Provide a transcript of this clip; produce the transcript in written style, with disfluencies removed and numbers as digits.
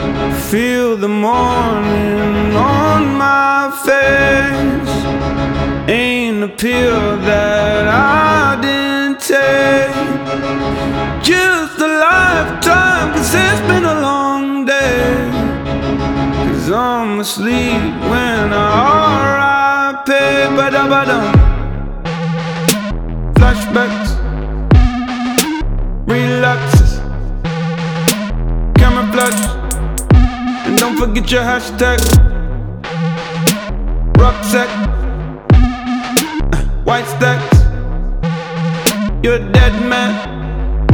Feel the morning on my face. Ain't a pill that I didn't take. Just a lifetime, 'cause it's been a long day. 'Cause I'm asleep when I R.I.P. Ba-da-ba-dum. Flashbacks, relapses, camouflage. And don't forget your hashtag. Rucksack, white stacks. You're a dead man.